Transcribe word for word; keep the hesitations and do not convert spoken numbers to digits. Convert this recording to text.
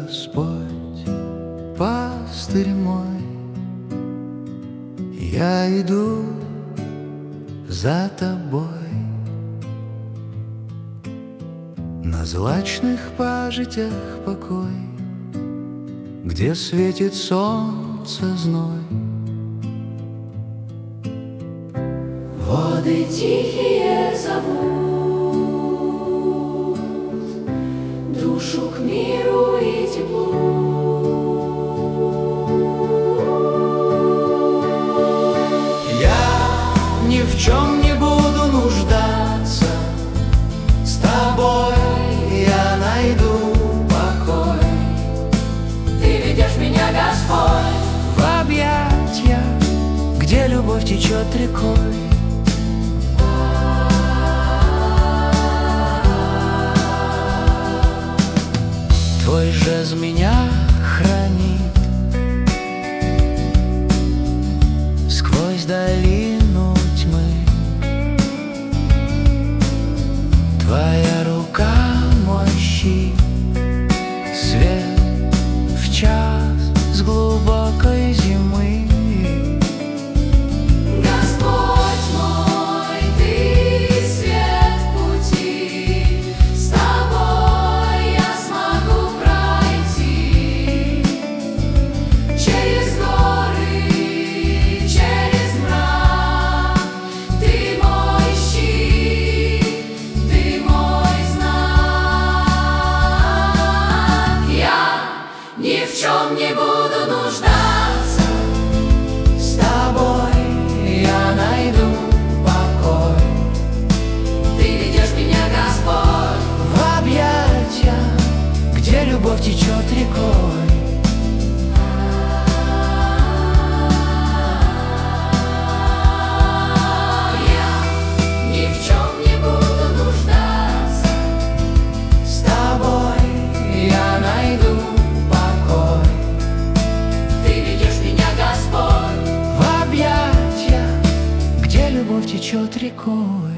Господь, пастырь мой, я иду за тобой. На злачных пажитях покой, где светит солнце зной. Воды тихие зовут душу к миру и теплу. Я ни в чем не буду нуждаться, с тобой я найду покой. Ты ведешь меня, Господь, В объятья, где любовь течет рекой. Твой жезл меня хранит сквозь долину тьмы. Твоя рука мой щит, свет в час с глубокой зимы. Господь мой, Ты свет пути, с Тобой я смогу пройти через горы, через мрак. Ты мой щит, Ты мой знак. Я ни в чем не буду нуждаться, С тобой я найду покой. Ты ведешь меня, Господь, В объятья, где любовь течет рекой. я ни в чем не буду нуждаться. С тобой я найду покой. Ты ведешь меня, Господь, В объятья, где любовь течет рекой.